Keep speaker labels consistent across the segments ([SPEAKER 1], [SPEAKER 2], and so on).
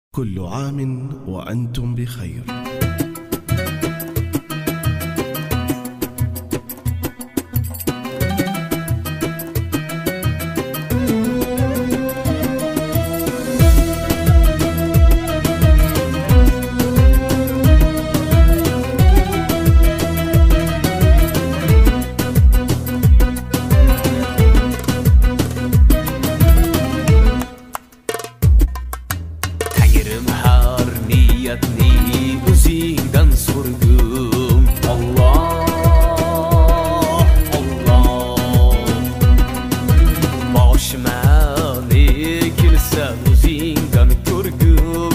[SPEAKER 1] كل عام وأنتم بخير.
[SPEAKER 2] O'zingdan so'rdim Alloh Alloh boshima ne kelsa o'zingdan ko'rgum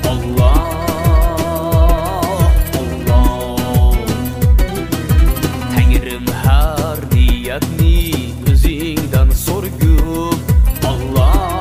[SPEAKER 2] Alloh Alloh Tangrim har niyatni o'zingdan so'rgum Alloh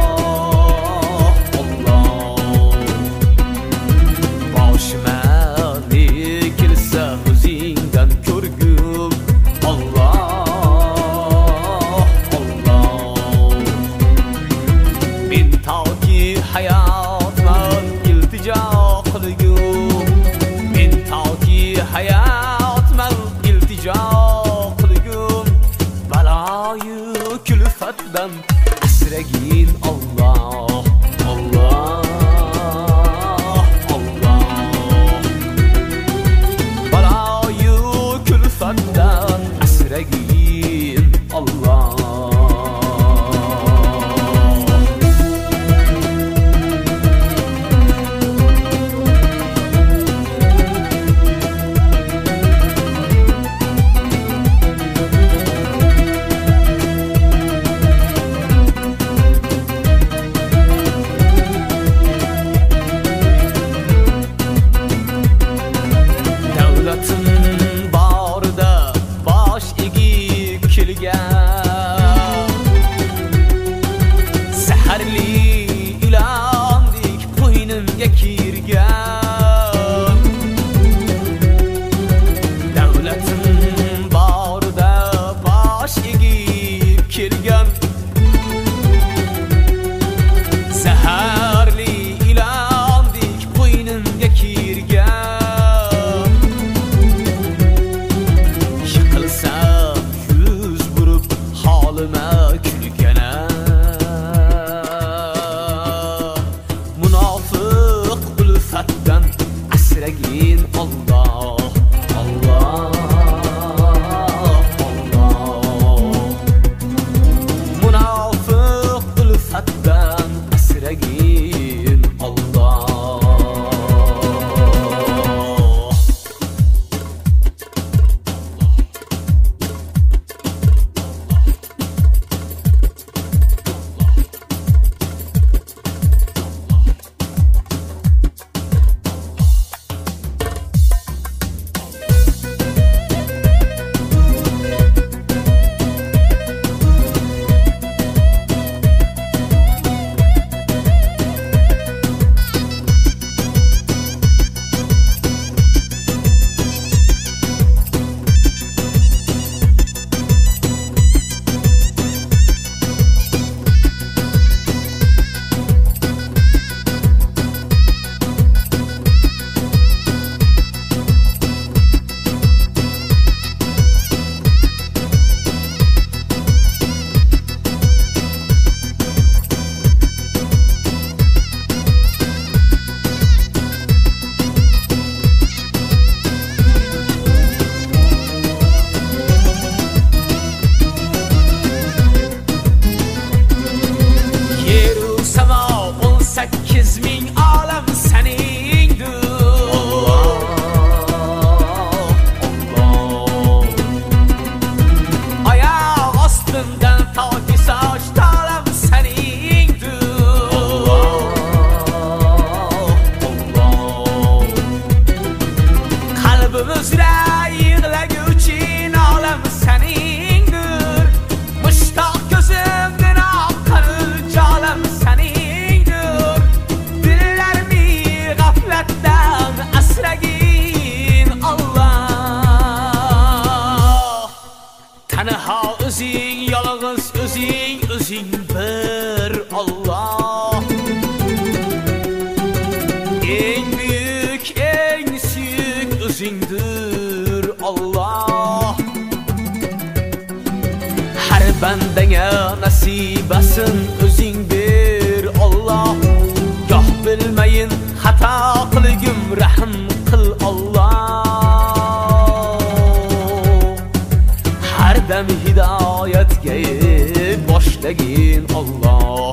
[SPEAKER 2] hayotman iltijo qilgum men toki hayotman iltijo qilgum baloyu kulfatdan asragin Alloh Alloh Alloh baloyu kulfatdan asragin Alloh saharli ilandik qo'ynimga kirgan davlatim borida bosh egib kelgan saharli ilandik qo'ynimga kirgan yiqilsa yuz burib holima kulgana asragin Alloh Alloh Alloh munofiq ulfatdan asragin Alloh Kizming olam seningdir Alloh Alloh oyoq ostimdan toki soch tolam seningdir Alloh Alloh qalbimizda yig'laguvchi olam seningdir mushtoq ko'zimdan oqqan jolam sening bandanga nasibasin o'zing ber Alloh. Goh bilmayin xato qilgim rahm qil Alloh. Har dam hidoyatga boshlagin Alloh.